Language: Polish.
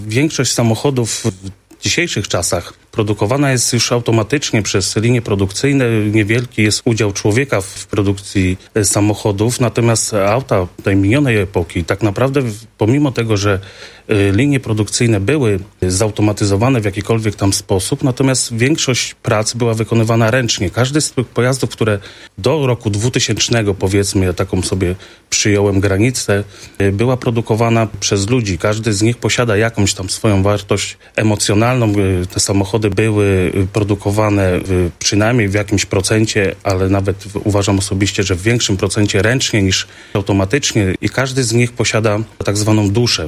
Większość samochodów w dzisiejszych czasach produkowana jest już automatycznie przez linie produkcyjne. Niewielki jest udział człowieka w produkcji samochodów, natomiast auta tej minionej epoki tak naprawdę pomimo tego, że linie produkcyjne były zautomatyzowane w jakikolwiek tam sposób, natomiast większość prac była wykonywana ręcznie. Każdy z tych pojazdów, które do roku 2000, powiedzmy, ja taką sobie przyjąłem granicę, była produkowana przez ludzi. Każdy z nich posiada jakąś tam swoją wartość emocjonalną. Te samochody były produkowane przynajmniej w jakimś procencie, ale nawet uważam osobiście, że w większym procencie ręcznie niż automatycznie i każdy z nich posiada tak zwaną duszę.